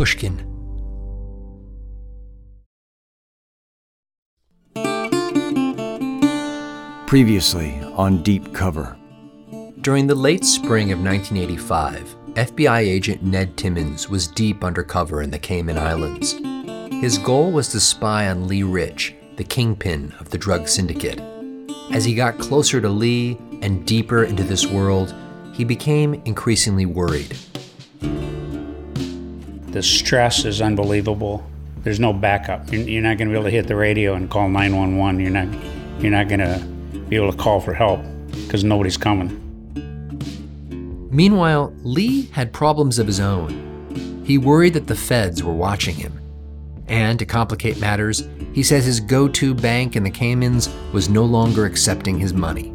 Pushkin. Previously on Deep Cover. During the late spring of 1985, FBI agent Ned Timmons was deep undercover in the Cayman Islands. His goal was to spy on Lee Rich, the kingpin of the drug syndicate. As he got closer to Lee and deeper into this world, he became increasingly worried. The stress is unbelievable. There's no backup. You're not going to be able to hit the radio and call 911. You're not going to be able to call for help because nobody's coming. Meanwhile, Lee had problems of his own. He worried that the feds were watching him. And to complicate matters, he says his go-to bank in the Caymans was no longer accepting his money.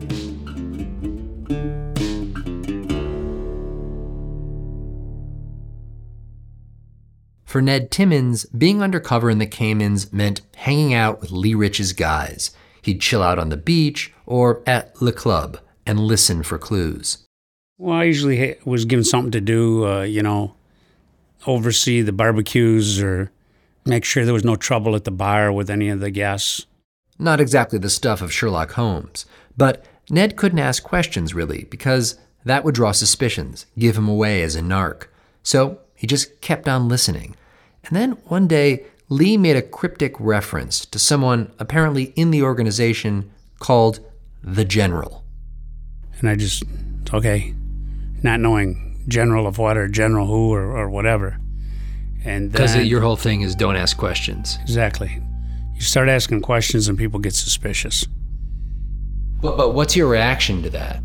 For Ned Timmons, being undercover in the Caymans meant hanging out with Lee Rich's guys. He'd chill out on the beach or at Le Club and listen for clues. Well, I usually was given something to do, oversee the barbecues or make sure there was no trouble at the bar with any of the guests. Not exactly the stuff of Sherlock Holmes, but Ned couldn't ask questions, really, because that would draw suspicions, give him away as a narc. So he just kept on listening. And then one day, Lee made a cryptic reference to someone apparently in the organization called the General. And I just, okay, not knowing general of what or general who or whatever. And because your whole thing is don't ask questions. Exactly. You start asking questions and people get suspicious. But what's your reaction to that?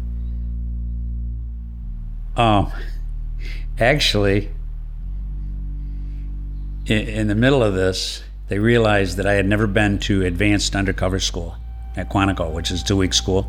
Actually, in the middle of this, they realized that I had never been to advanced undercover school at Quantico, which is 2-week school.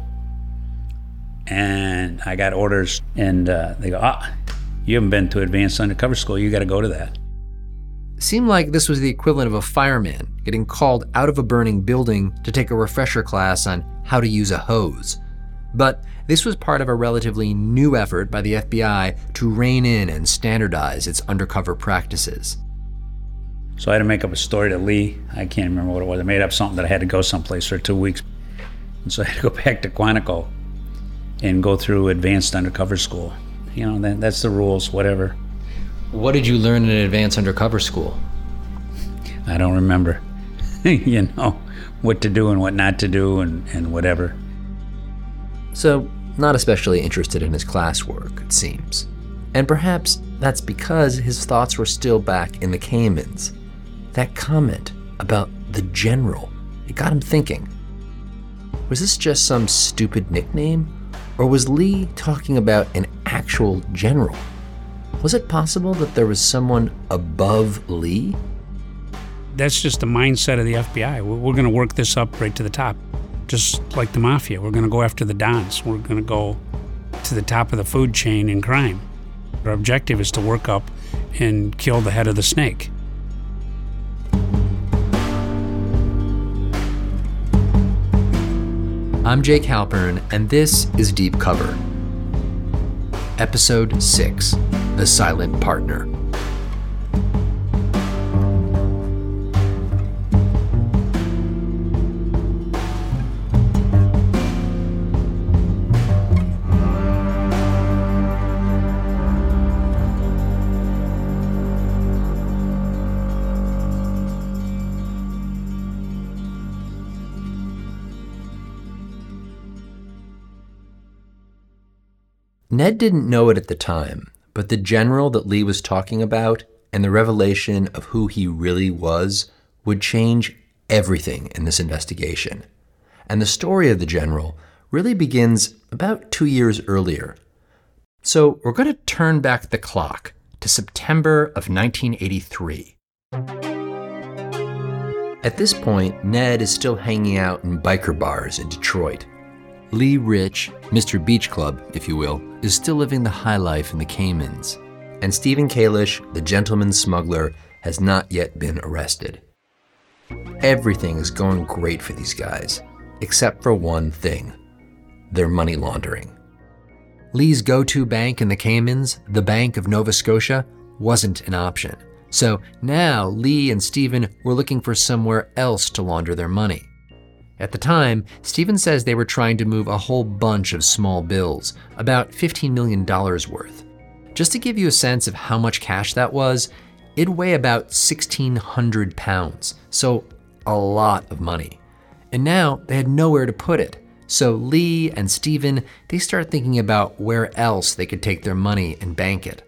And I got orders, and they go, you haven't been to advanced undercover school, you got to go to that. Seemed like this was the equivalent of a fireman getting called out of a burning building to take a refresher class on how to use a hose. But this was part of a relatively new effort by the FBI to rein in and standardize its undercover practices. So I had to make up a story to Lee. I can't remember what it was. I made up something that I had to go someplace for 2 weeks. And so I had to go back to Quantico and go through advanced undercover school. That's the rules, whatever. What did you learn in advanced undercover school? I don't remember. What to do and what not to do and whatever. So, not especially interested in his classwork, it seems. And perhaps that's because his thoughts were still back in the Caymans. That comment about the General, it got him thinking. Was this just some stupid nickname? Or was Lee talking about an actual general? Was it possible that there was someone above Lee? That's just the mindset of the FBI. We're going to work this up right to the top. Just like the mafia, we're going to go after the dons. We're going to go to the top of the food chain in crime. Our objective is to work up and kill the head of the snake. I'm Jake Halpern, and this is Deep Cover. Episode 6, The Silent Partner. Ned didn't know it at the time, but the general that Lee was talking about and the revelation of who he really was would change everything in this investigation. And the story of the general really begins about 2 years earlier. So we're going to turn back the clock to September of 1983. At this point, Ned is still hanging out in biker bars in Detroit. Lee Rich, Mr. Beach Club, if you will, is still living the high life in the Caymans. And Stephen Kalish, the gentleman smuggler, has not yet been arrested. Everything is going great for these guys, except for one thing: their money laundering. Lee's go-to bank in the Caymans, the Bank of Nova Scotia, wasn't an option, So now Lee and Stephen were looking for somewhere else to launder their money. At the time, Stephen says they were trying to move a whole bunch of small bills, about $15 million worth. Just to give you a sense of how much cash that was, it'd weigh about 1,600 pounds, so a lot of money. And now they had nowhere to put it. So Lee and Stephen, they start thinking about where else they could take their money and bank it.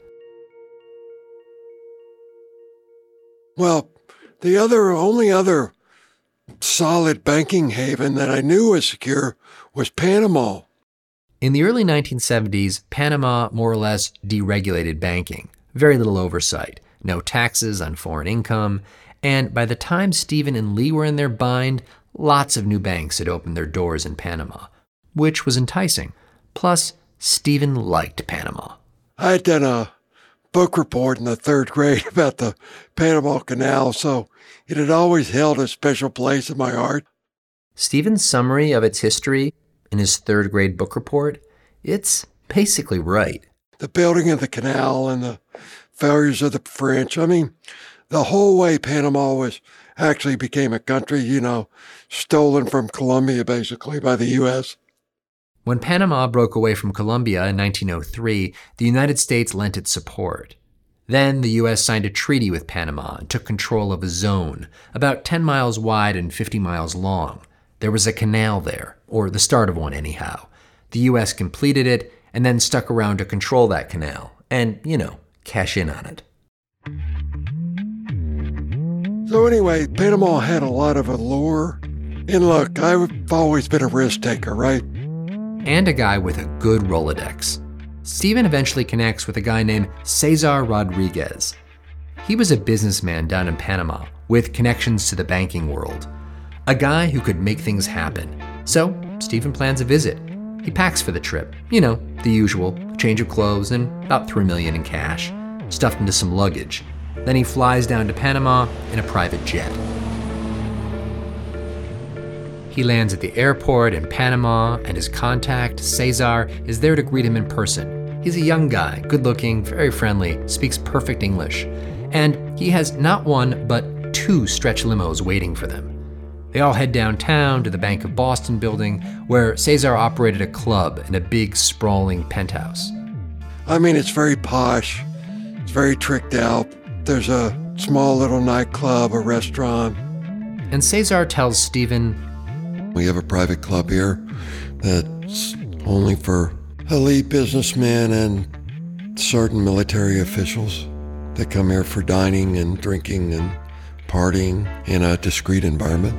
Well, the only other solid banking haven that I knew was secure was Panama. In the early 1970s, Panama more or less deregulated banking. Very little oversight, no taxes on foreign income, and by the time Stephen and Lee were in their bind, lots of new banks had opened their doors in Panama, which was enticing. Plus, Stephen liked Panama. I had done a book report in the third grade about the Panama Canal, so it had always held a special place in my heart. Stephen's summary of its history in his third grade book report, it's basically right. The building of the canal and the failures of the French. I mean, the whole way Panama actually became a country, stolen from Colombia basically by the U.S. When Panama broke away from Colombia in 1903, the United States lent its support. Then the U.S. signed a treaty with Panama and took control of a zone, about 10 miles wide and 50 miles long. There was a canal there, or the start of one anyhow. The U.S. completed it and then stuck around to control that canal and, cash in on it. So anyway, Panama had a lot of allure. And look, I've always been a risk taker, right? And a guy with a good Rolodex. Stephen eventually connects with a guy named Cesar Rodriguez. He was a businessman down in Panama with connections to the banking world. A guy who could make things happen. So Stephen plans a visit. He packs for the trip. The usual, change of clothes and about $3 million in cash, stuffed into some luggage. Then he flies down to Panama in a private jet. He lands at the airport in Panama, and his contact, Cesar, is there to greet him in person. He's a young guy, good-looking, very friendly, speaks perfect English. And he has not one, but 2 stretch limos waiting for them. They all head downtown to the Bank of Boston building, where Cesar operated a club in a big, sprawling penthouse. I mean, it's very posh. It's very tricked out. There's a small little nightclub, a restaurant. And Cesar tells Stephen, we have a private club here that's only for elite businessmen and certain military officials that come here for dining and drinking and partying in a discreet environment.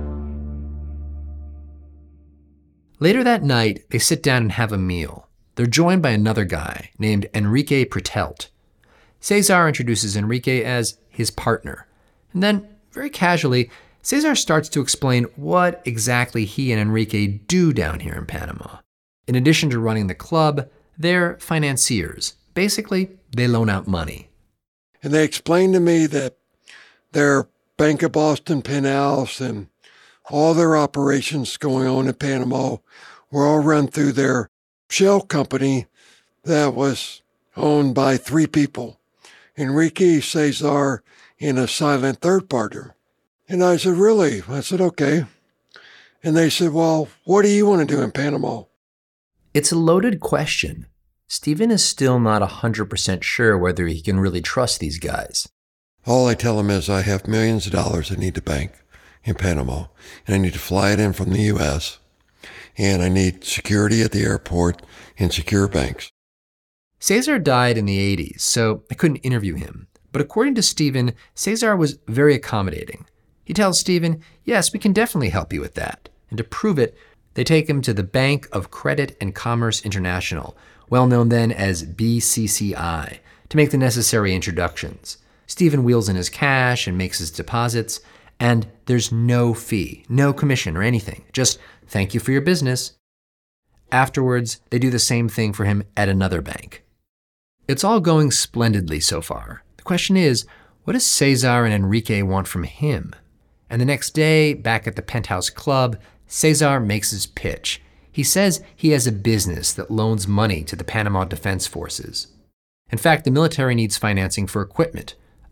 Later that night, they sit down and have a meal. They're joined by another guy named Enrique Pretelt. Cesar introduces Enrique as his partner. And then, very casually, Cesar starts to explain what exactly he and Enrique do down here in Panama. In addition to running the club, they're financiers. Basically, they loan out money. And they explained to me that their Bank of Boston penthouse and all their operations going on in Panama were all run through their shell company that was owned by 3 people, Enrique, Cesar, and a silent third partner. And I said, really? I said, okay. And they said, well, what do you want to do in Panama? It's a loaded question. Stephen is still not 100% sure whether he can really trust these guys. All I tell him is I have millions of dollars I need to bank in Panama, and I need to fly it in from the U.S., and I need security at the airport and secure banks. Cesar died in the 80s, so I couldn't interview him. But according to Stephen, Cesar was very accommodating. He tells Stephen, yes, we can definitely help you with that. And to prove it, they take him to the Bank of Credit and Commerce International, well known then as BCCI, to make the necessary introductions. Stephen wheels in his cash and makes his deposits, and there's no fee, no commission or anything. Just thank you for your business. Afterwards, they do the same thing for him at another bank. It's all going splendidly so far. The question is, what does Cesar and Enrique want from him? And the next day, back at the Penthouse Club, Cesar makes his pitch. He says he has a business that loans money to the Panama Defense Forces. In fact, the military needs financing for equipment,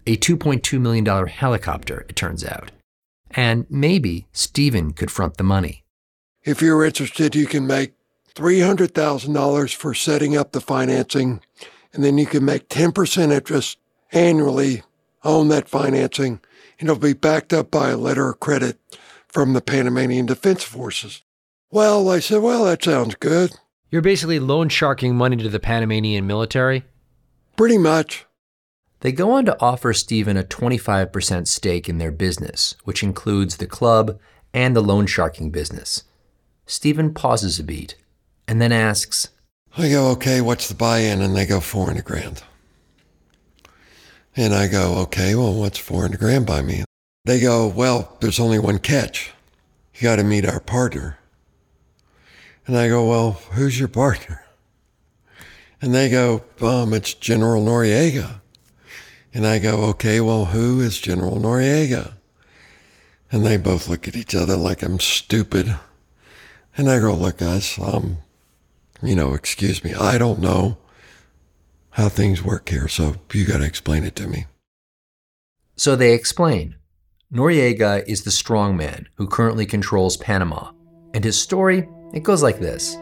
a $2.2 million helicopter, it turns out. And maybe Stephen could front the money. If you're interested, you can make $300,000 for setting up the financing, and then you can make 10% interest annually on that financing, and it'll be backed up by a letter of credit from the Panamanian Defense Forces. Well, I said, well, that sounds good. You're basically loan sharking money to the Panamanian military? Pretty much. They go on to offer Stephen a 25% stake in their business, which includes the club and the loan sharking business. Stephen pauses a beat and then asks, I go, okay, what's the buy-in? And they go, $400,000. And I go, okay, well, what's $400,000 by me? They go, well, there's only one catch. You got to meet our partner. And I go, well, who's your partner? And they go, it's General Noriega. And I go, okay, well, who is General Noriega? And they both look at each other like I'm stupid. And I go, look, guys, excuse me, I don't know how things work here, so you got to explain it to me. So they explain. Noriega is the strongman who currently controls Panama. And his story, it goes like this.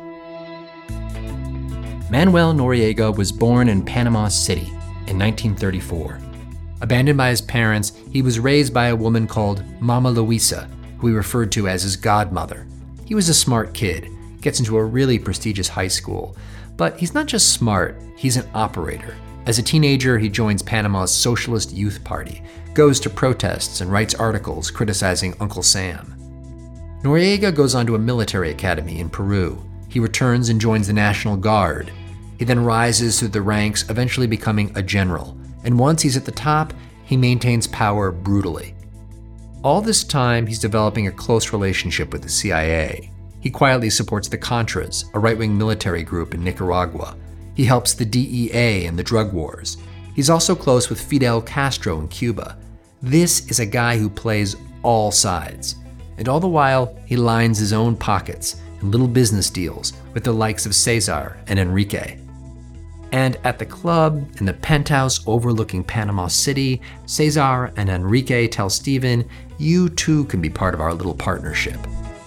Manuel Noriega was born in Panama City in 1934. Abandoned by his parents, he was raised by a woman called Mama Luisa, who he referred to as his godmother. He was a smart kid, gets into a really prestigious high school. But he's not just smart, he's an operator. As a teenager, he joins Panama's Socialist Youth Party, goes to protests and writes articles criticizing Uncle Sam. Noriega goes on to a military academy in Peru. He returns and joins the National Guard. He then rises through the ranks, eventually becoming a general. And once he's at the top, he maintains power brutally. All this time, he's developing a close relationship with the CIA. He quietly supports the Contras, a right-wing military group in Nicaragua. He helps the DEA in the drug wars. He's also close with Fidel Castro in Cuba. This is a guy who plays all sides. And all the while, he lines his own pockets in little business deals with the likes of Cesar and Enrique. And at the club, in the penthouse overlooking Panama City, Cesar and Enrique tell Stephen, you too can be part of our little partnership.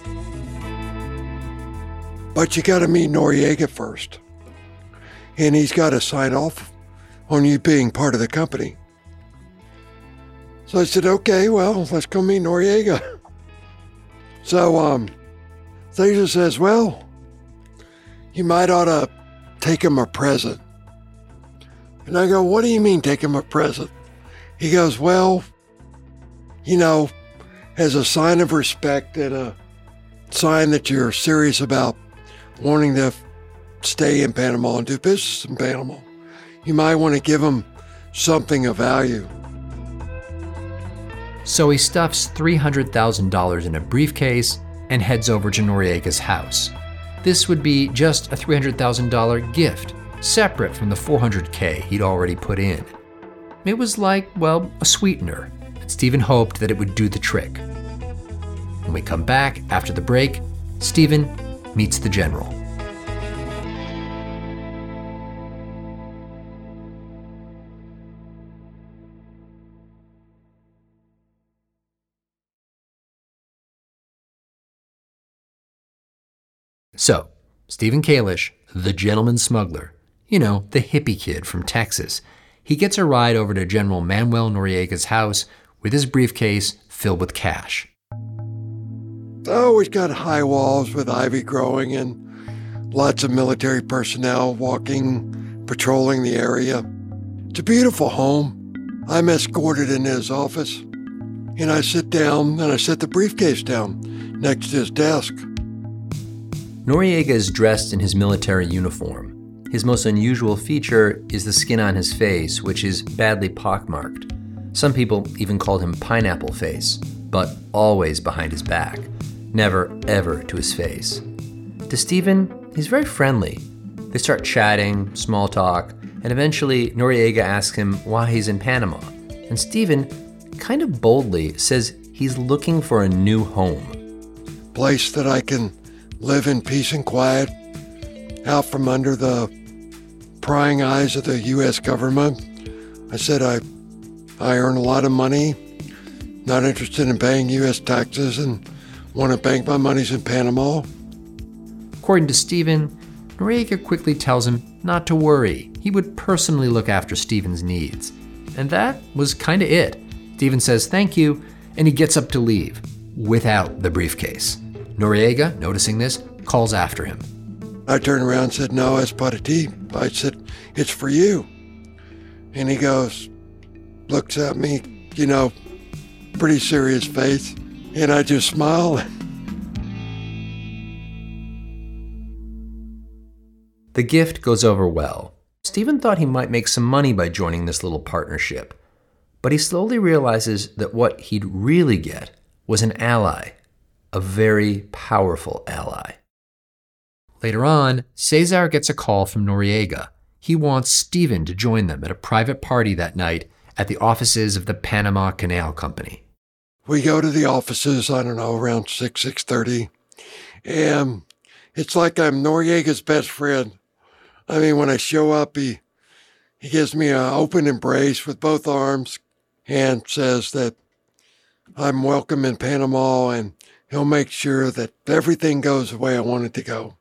But you got to meet Noriega first. And he's got to sign off on you being part of the company. So I said, okay, well, let's go meet Noriega. So Cesar says, well, you might ought to take him a present. And I go, what do you mean take him a present? He goes, well, as a sign of respect and a sign that you're serious about wanting to stay in Panama and do business in Panama, you might want to give him something of value. So he stuffs $300,000 in a briefcase and heads over to Noriega's house. This would be just a $300,000 gift, separate from the $400K he'd already put in. It was like, well, a sweetener, and Stephen hoped that it would do the trick. When we come back after the break, Stephen meets the general. So, Stephen Kalish, the gentleman smuggler, the hippie kid from Texas, he gets a ride over to General Manuel Noriega's house with his briefcase filled with cash. Oh, he's got high walls with ivy growing and lots of military personnel walking, patrolling the area. It's a beautiful home. I'm escorted into his office, and I sit down and I set the briefcase down next to his desk. Noriega is dressed in his military uniform. His most unusual feature is the skin on his face, which is badly pockmarked. Some people even called him Pineapple Face, but always behind his back, never ever to his face. To Stephen, he's very friendly. They start chatting, small talk, and eventually Noriega asks him why he's in Panama. And Stephen, kind of boldly, says he's looking for a new home. Place that I can live in peace and quiet, out from under the prying eyes of the U.S. government. I said, I I earn a lot of money, not interested in paying U.S. taxes, and want to bank my monies in Panama. According to Stephen, Noriega quickly tells him not to worry. He would personally look after Stephen's needs. And that was kind of it. Stephen says thank you, and he gets up to leave, without the briefcase. Noriega, noticing this, calls after him. I turned around and said, "No, es para ti." I said, "It's for you." And he goes, looks at me, pretty serious face, and I just smile. The gift goes over well. Stephen thought he might make some money by joining this little partnership, but he slowly realizes that what he'd really get was an ally, a very powerful ally. Later on, Cesar gets a call from Noriega. He wants Stephen to join them at a private party that night at the offices of the Panama Canal Company. We go to the offices, around 6:30, and it's like I'm Noriega's best friend. When I show up, he gives me an open embrace with both arms and says that I'm welcome in Panama and he'll make sure that everything goes the way I want it to go.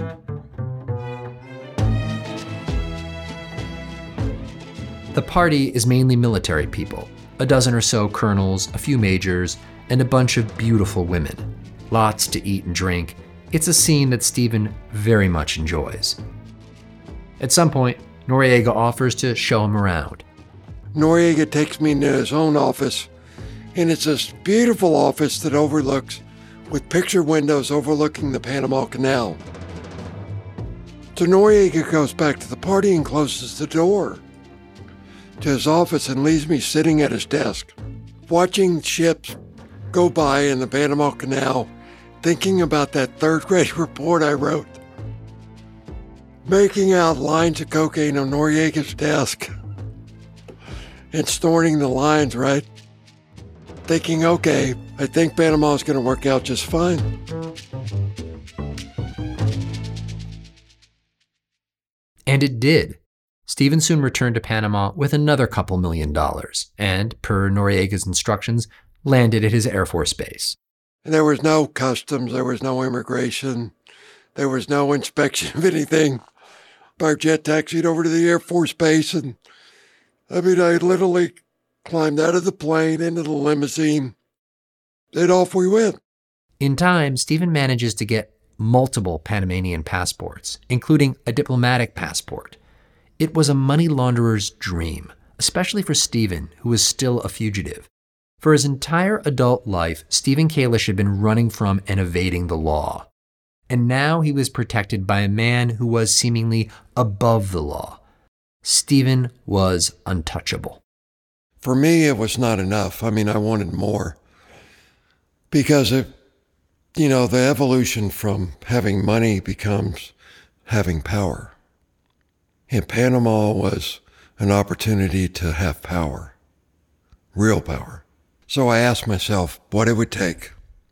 The party is mainly military people, a dozen or so colonels, a few majors, and a bunch of beautiful women. Lots to eat and drink. It's a scene that Stephen very much enjoys. At some point, Noriega offers to show him around. Noriega takes me into his own office, and it's this beautiful office that overlooks, with picture windows overlooking the Panama Canal. So Noriega goes back to the party and closes the door to his office and leaves me sitting at his desk, watching ships go by in the Panama Canal, thinking about that third grade report I wrote, making out lines of cocaine on Noriega's desk and snorting the lines, right? Thinking, okay, I think Panama's going to work out just fine. And it did. Stephen soon returned to Panama with another couple $1 million and, per Noriega's instructions, landed at his Air Force base. And there was no customs, there was no immigration, there was no inspection of anything. Our jet taxied over to the Air Force base, and I literally climbed out of the plane into the limousine, and off we went. In time, Stephen manages to get multiple Panamanian passports, including a diplomatic passport. It was a money launderer's dream, especially for Stephen, who was still a fugitive. For his entire adult life, Stephen Kalish had been running from and evading the law. And now he was protected by a man who was seemingly above the law. Stephen was untouchable. For me, it was not enough. I wanted more. Because the evolution from having money becomes having power. And Panama was an opportunity to have power, real power. So I asked myself what it would take.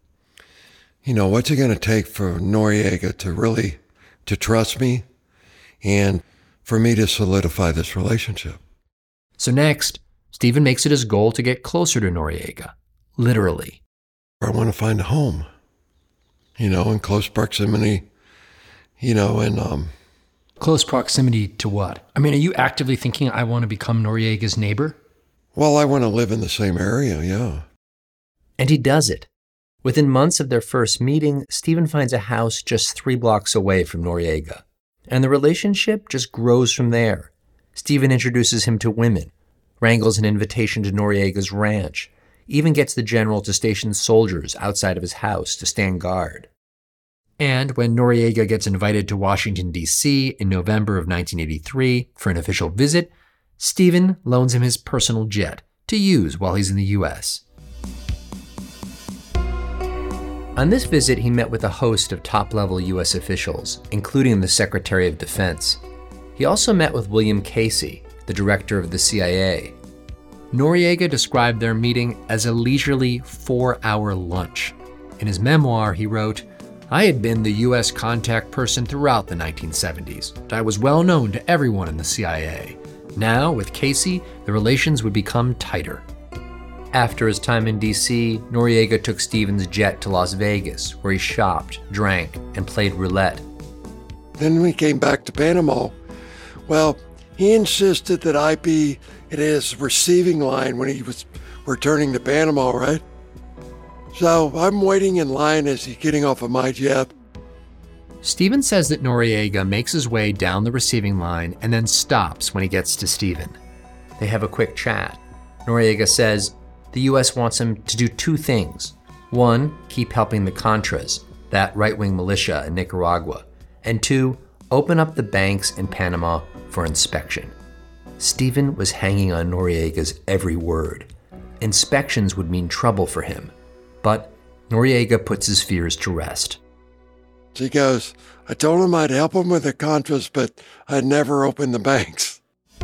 What's it going to take for Noriega to trust me and for me to solidify this relationship? So next, Stephen makes it his goal to get closer to Noriega, literally. I want to find a home, in close proximity, and Close proximity to what? Are you actively thinking I want to become Noriega's neighbor? Well, I want to live in the same area, yeah. And he does it. Within months of their first meeting, Stephen finds a house just 3 blocks away from Noriega. And the relationship just grows from there. Stephen introduces him to women, wrangles an invitation to Noriega's ranch, even gets the general to station soldiers outside of his house to stand guard. And when Noriega gets invited to Washington, D.C. in November of 1983 for an official visit, Stephen loans him his personal jet to use while he's in the U.S. On this visit, he met with a host of top-level U.S. officials, including the Secretary of Defense. He also met with William Casey, the director of the CIA. Noriega described their meeting as a leisurely 4-hour lunch. In his memoir, he wrote, "I had been the U.S. contact person throughout the 1970s. I was well known to everyone in the CIA. Now, with Casey, the relations would become tighter. After his time in D.C., Noriega took Stevens' jet to Las Vegas, where he shopped, drank, and played roulette. Then we came back to Panama. Well, he insisted that I be at his receiving line when he was returning to Panama, right? So I'm waiting in line as he's getting off of my jet. Stevens says that Noriega makes his way down the receiving line and then stops when he gets to Steven. They have a quick chat. Noriega says the U.S. wants him to do two things. One, keep helping the Contras, that right-wing militia in Nicaragua. And two, open up the banks in Panama for inspection. Steven was hanging on Noriega's every word. Inspections would mean trouble for him. But Noriega puts his fears to rest. He goes, I told him I'd help him with the Contras, but I'd never open the banks.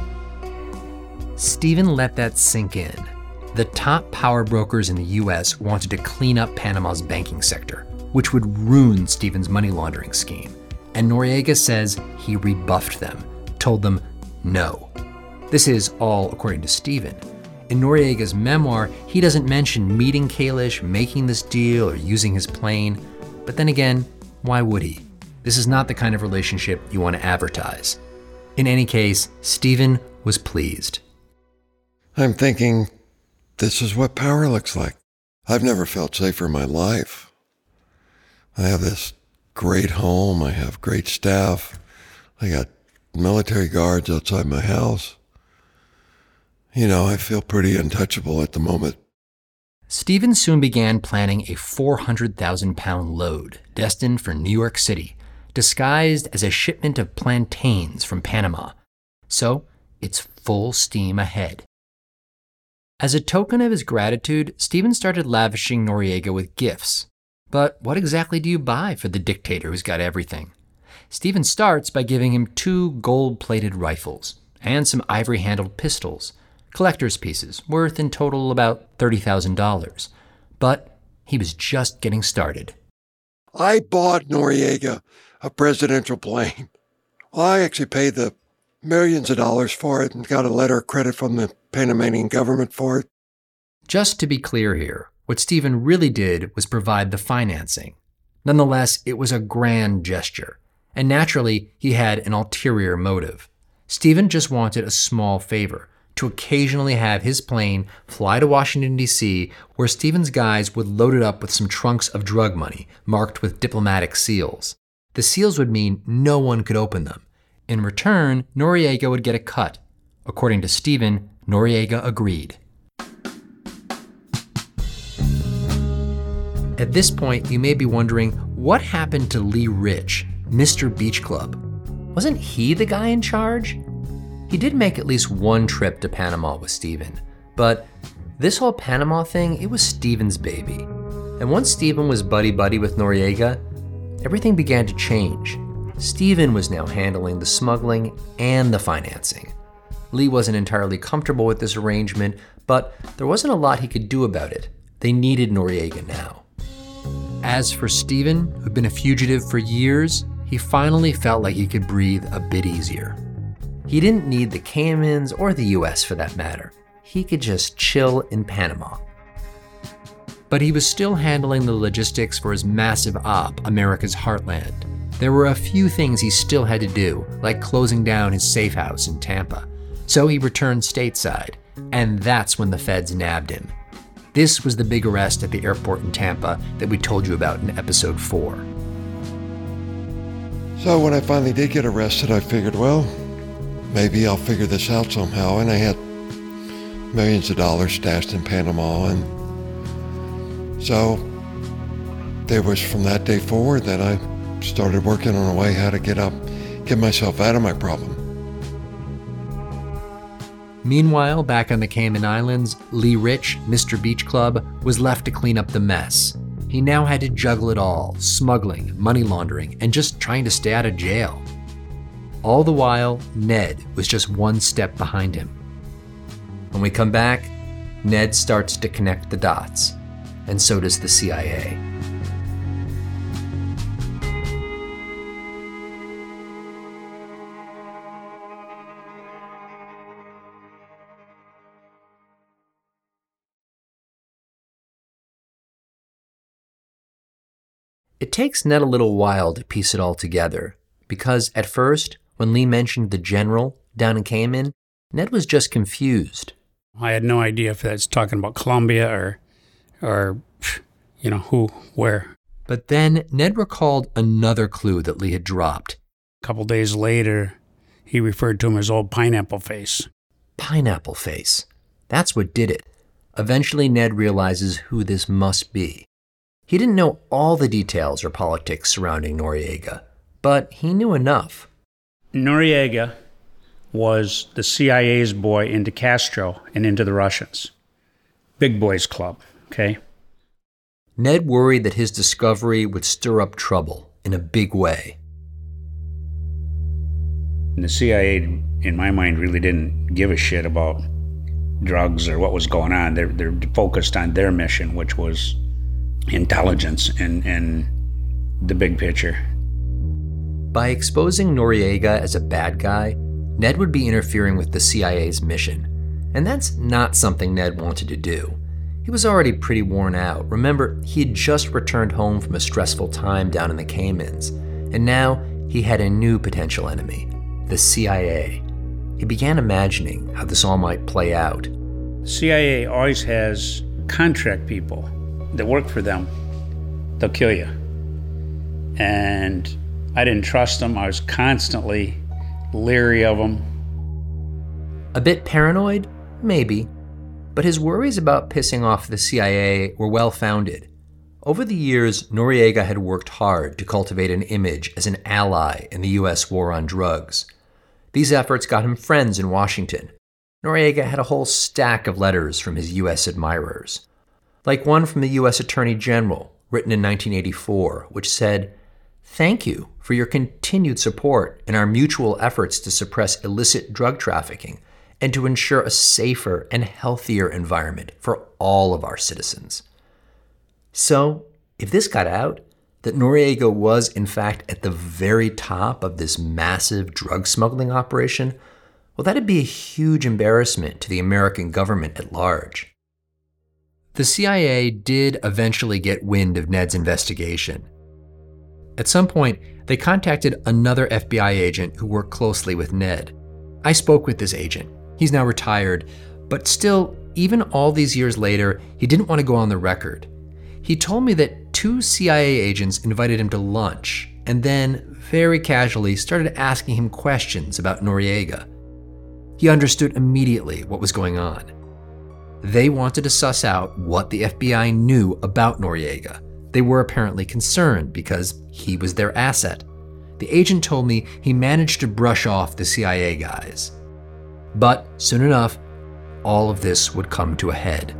Steven let that sink in. The top power brokers in the U.S. wanted to clean up Panama's banking sector, which would ruin Steven's money laundering scheme. And Noriega says he rebuffed them, told them no. This is all according to Steven. In Noriega's memoir, he doesn't mention meeting Kalish, making this deal, or using his plane. But then again, why would he? This is not the kind of relationship you want to advertise. In any case, Steven was pleased. I'm thinking, this is what power looks like. I've never felt safer in my life. I have this great home. I have great staff. I got military guards outside my house. I feel pretty untouchable at the moment. Steven soon began planning a 400,000-pound load destined for New York City, disguised as a shipment of plantains from Panama. So it's full steam ahead. As a token of his gratitude, Steven started lavishing Noriega with gifts. But what exactly do you buy for the dictator who's got everything? Steven starts by giving him 2 gold-plated rifles and some ivory-handled pistols, collector's pieces worth in total about $30,000. But he was just getting started. I bought Noriega a presidential plane. Well, I actually paid the millions of dollars for it and got a letter of credit from the Panamanian government for it. Just to be clear here, what Steven really did was provide the financing. Nonetheless, it was a grand gesture, and naturally, he had an ulterior motive. Steven just wanted a small favor, to occasionally have his plane fly to Washington, D.C., where Steven's guys would load it up with some trunks of drug money marked with diplomatic seals. The seals would mean no one could open them. In return, Noriega would get a cut. According to Steven, Noriega agreed. At this point, you may be wondering, what happened to Lee Rich, Mr. Beach Club? Wasn't he the guy in charge? He did make at least one trip to Panama with Steven, but this whole Panama thing, it was Steven's baby. And once Steven was buddy-buddy with Noriega, everything began to change. Steven was now handling the smuggling and the financing. Lee wasn't entirely comfortable with this arrangement, but there wasn't a lot he could do about it. They needed Noriega now. As for Steven, who'd been a fugitive for years, he finally felt like he could breathe a bit easier. He didn't need the Caymans or the US for that matter. He could just chill in Panama. But he was still handling the logistics for his massive op, America's Heartland. There were a few things he still had to do, like closing down his safe house in Tampa. So he returned stateside, and that's when the feds nabbed him. This was the big arrest at the airport in Tampa that we told you about in episode 4. So when I finally did get arrested, I figured, well, maybe I'll figure this out somehow. And I had millions of dollars stashed in Panama. And so it was from that day forward that I started working on a way how to get myself out of my problem. Meanwhile, back on the Cayman Islands, Lee Rich, Mr. Beach Club, was left to clean up the mess. He now had to juggle it all, smuggling, money laundering, and just trying to stay out of jail. All the while, Ned was just one step behind him. When we come back, Ned starts to connect the dots, and so does the CIA. It takes Ned a little while to piece it all together, because at first, when Lee mentioned the general down in Cayman, Ned was just confused. I had no idea if that's talking about Colombia or who, where. But then Ned recalled another clue that Lee had dropped. A couple days later, he referred to him as Old Pineapple Face. Pineapple Face. That's what did it. Eventually, Ned realizes who this must be. He didn't know all the details or politics surrounding Noriega, but he knew enough. Noriega was the CIA's boy into Castro and into the Russians. Big boys club, okay? Ned worried that his discovery would stir up trouble in a big way. And the CIA, in my mind, really didn't give a shit about drugs or what was going on. They're focused on their mission, which was intelligence and the big picture. By exposing Noriega as a bad guy, Ned would be interfering with the CIA's mission. And that's not something Ned wanted to do. He was already pretty worn out. Remember, he had just returned home from a stressful time down in the Caymans. And now he had a new potential enemy, the CIA. He began imagining how this all might play out. CIA always has contract people that work for them. They'll kill you. And I didn't trust them. I was constantly leery of them. A bit paranoid? Maybe. But his worries about pissing off the CIA were well-founded. Over the years, Noriega had worked hard to cultivate an image as an ally in the U.S. war on drugs. These efforts got him friends in Washington. Noriega had a whole stack of letters from his U.S. admirers, like one from the U.S. Attorney General, written in 1984, which said, "Thank you for your continued support in our mutual efforts to suppress illicit drug trafficking and to ensure a safer and healthier environment for all of our citizens." So, if this got out, that Noriega was in fact at the very top of this massive drug smuggling operation, well, that'd be a huge embarrassment to the American government at large. The CIA did eventually get wind of Ned's investigation. At some point, they contacted another FBI agent who worked closely with Ned. I spoke with this agent. He's now retired, but still, even all these years later, he didn't want to go on the record. He told me that 2 CIA agents invited him to lunch and then, very casually, started asking him questions about Noriega. He understood immediately what was going on. They wanted to suss out what the FBI knew about Noriega. They were apparently concerned because he was their asset. The agent told me he managed to brush off the CIA guys. But soon enough, all of this would come to a head.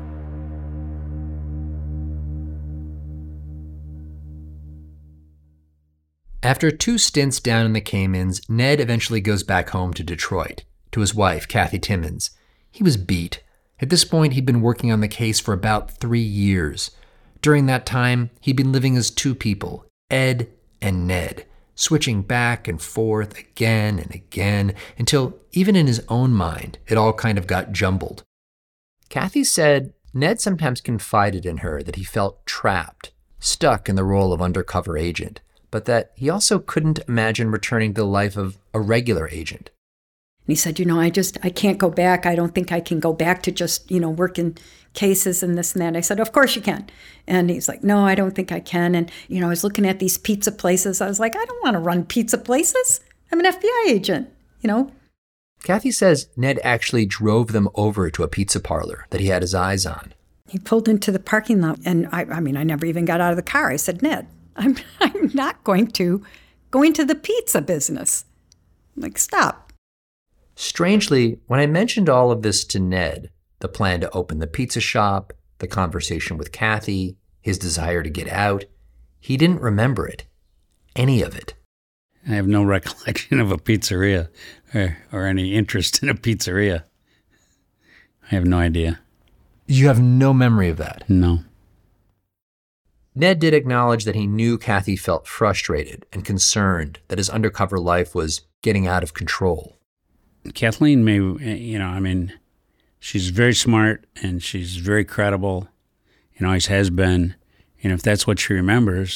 After 2 stints down in the Caymans, Ned eventually goes back home to Detroit, to his wife, Kathy Timmons. He was beat. At this point, he'd been working on the case for about 3 years. During that time, he'd been living as 2 people, Ed and Ned, switching back and forth again and again, until even in his own mind, it all kind of got jumbled. Kathy said Ned sometimes confided in her that he felt trapped, stuck in the role of undercover agent, but that he also couldn't imagine returning to the life of a regular agent. And he said, I can't go back. I don't think I can go back to just, working cases and this and that. I said, of course you can. And he's like, no, I don't think I can. And, I was looking at these pizza places. I was like, I don't want to run pizza places. I'm an FBI agent, Kathy says Ned actually drove them over to a pizza parlor that he had his eyes on. He pulled into the parking lot, and I never even got out of the car. I said, Ned, I'm not going to go into the pizza business. I'm like, stop. Strangely, when I mentioned all of this to Ned, the plan to open the pizza shop, the conversation with Kathy, his desire to get out, he didn't remember it. Any of it. I have no recollection of a pizzeria or any interest in a pizzeria. I have no idea. You have no memory of that? No. Ned did acknowledge that he knew Kathy felt frustrated and concerned that his undercover life was getting out of control. Kathleen may, she's very smart and she's very credible, always has been. And if that's what she remembers,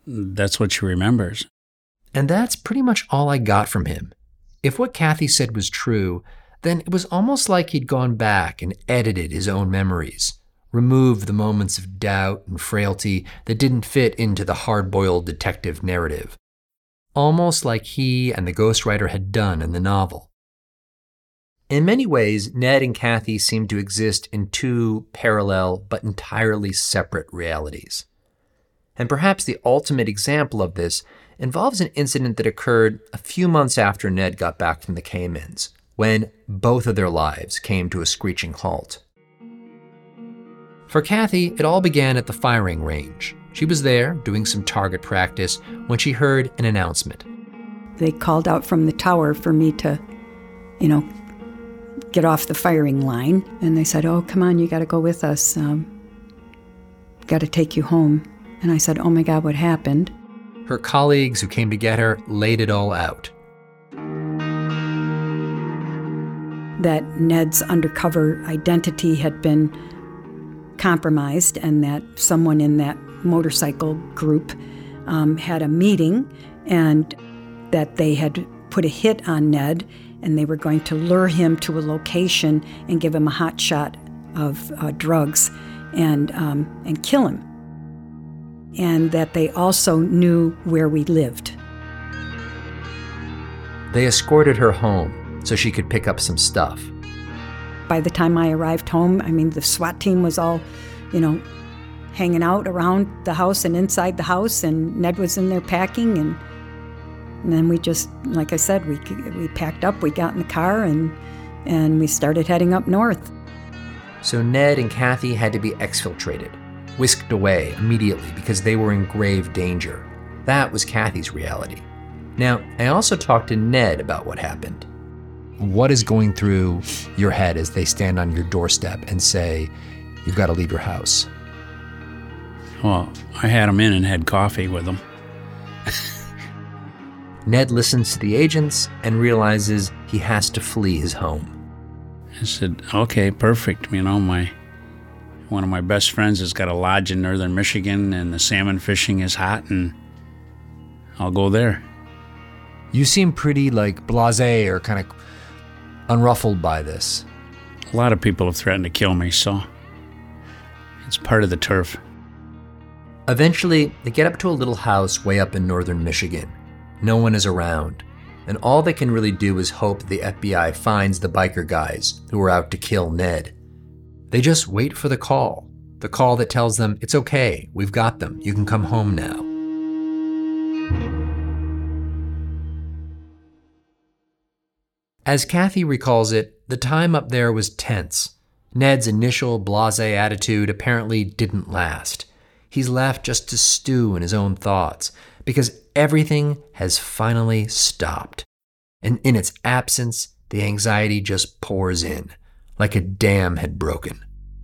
that's what she remembers. And that's pretty much all I got from him. If what Kathy said was true, then it was almost like he'd gone back and edited his own memories, removed the moments of doubt and frailty that didn't fit into the hard-boiled detective narrative. Almost like he and the ghostwriter had done in the novel. In many ways, Ned and Kathy seemed to exist in two parallel but entirely separate realities. And perhaps the ultimate example of this involves an incident that occurred a few months after Ned got back from the Caymans, when both of their lives came to a screeching halt. For Kathy, it all began at the firing range. She was there doing some target practice when she heard an announcement. They called out from the tower for me to, get off the firing line. And they said, "Oh, come on, you got to go with us. Got to take you home." And I said, "Oh my God, what happened?" Her colleagues who came to get her laid it all out. That Ned's undercover identity had been compromised and that someone in that motorcycle group had a meeting and that they had put a hit on Ned and they were going to lure him to a location and give him a hot shot of drugs and kill him. And that they also knew where we lived. They escorted her home so she could pick up some stuff. By the time I arrived home, the SWAT team was all, hanging out around the house and inside the house, and Ned was in there packing, and then we just, like I said, we packed up, we got in the car, and we started heading up north. So Ned and Kathy had to be exfiltrated, whisked away immediately because they were in grave danger. That was Kathy's reality. Now, I also talked to Ned about what happened. What is going through your head as they stand on your doorstep and say, "You've got to leave your house"? Well, I had them in and had coffee with them. Ned listens to the agents and realizes he has to flee his home. I said, "Okay, perfect. One of my best friends has got a lodge in northern Michigan, and the salmon fishing is hot, and I'll go there." You seem pretty blasé or kind of unruffled by this. A lot of people have threatened to kill me, so it's part of the turf. Eventually, they get up to a little house way up in northern Michigan. No one is around, and all they can really do is hope the FBI finds the biker guys who were out to kill Ned. They just wait for the call that tells them, "It's okay, we've got them, you can come home now." As Kathy recalls it, the time up there was tense. Ned's initial blasé attitude apparently didn't last. He's left just to stew in his own thoughts because everything has finally stopped. And in its absence, the anxiety just pours in, like a dam had broken.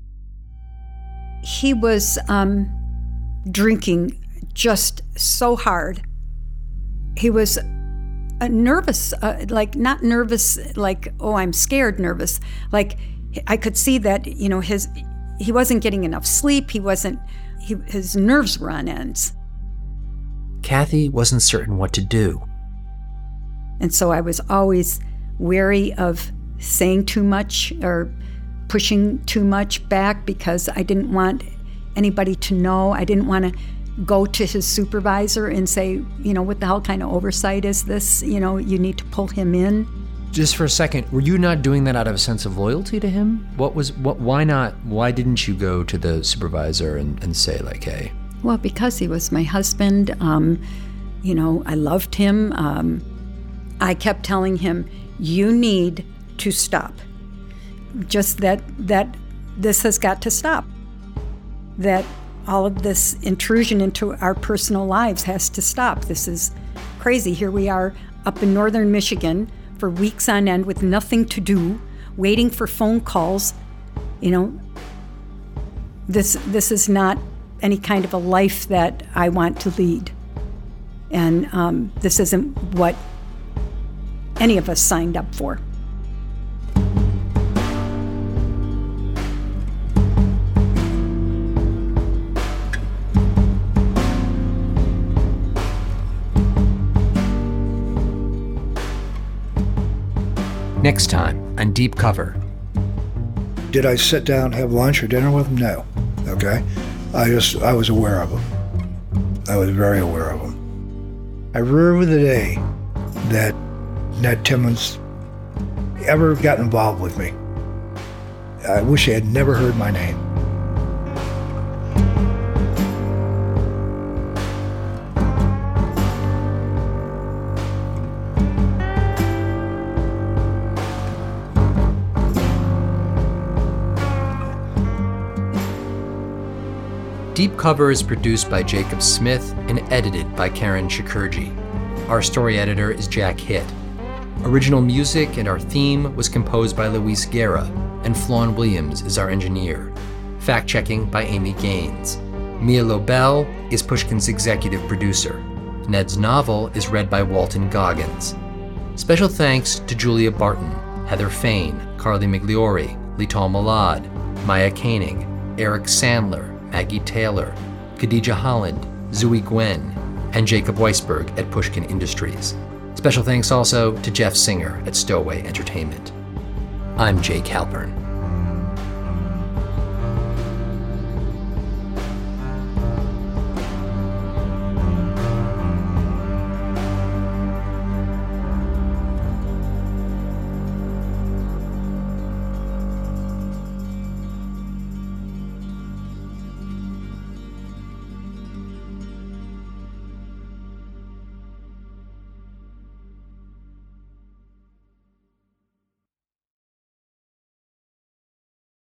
He was drinking just so hard. He was nervous, not nervous, oh, I'm scared nervous. I could see that, he wasn't getting enough sleep. His nerves were on ends. Kathy wasn't certain what to do. And so I was always wary of saying too much or pushing too much back because I didn't want anybody to know. I didn't want to go to his supervisor and say, what the hell kind of oversight is this? You need to pull him in. Just for a second, were you not doing that out of a sense of loyalty to him? Why not? Why didn't you go to the supervisor and say hey? Well, because he was my husband. I loved him. I kept telling him, you need to stop. Just that this has got to stop. That all of this intrusion into our personal lives has to stop. This is crazy. Here we are up in northern Michigan for weeks on end with nothing to do, waiting for phone calls. This is not any kind of a life that I want to lead. And this isn't what any of us signed up for. Next time on Deep Cover. Did I sit down and have lunch or dinner with him? No. Okay? I was aware of him. I was very aware of him. I remember the day that Ned Timmons ever got involved with me. I wish he had never heard my name. Deep Cover is produced by Jacob Smith and edited by Karen Shakurji. Our story editor is Jack Hitt. Original music and our theme was composed by Luis Guerra, and Flawn Williams is our engineer. Fact-checking by Amy Gaines. Mia Lobel is Pushkin's executive producer. Ned's novel is read by Walton Goggins. Special thanks to Julia Barton, Heather Fain, Carly Migliori, Lital Malad, Maya Koenig, Eric Sandler, Maggie Taylor, Khadija Holland, Zooey Gwen, and Jacob Weisberg at Pushkin Industries. Special thanks also to Jeff Singer at Stowaway Entertainment. I'm Jake Halpern.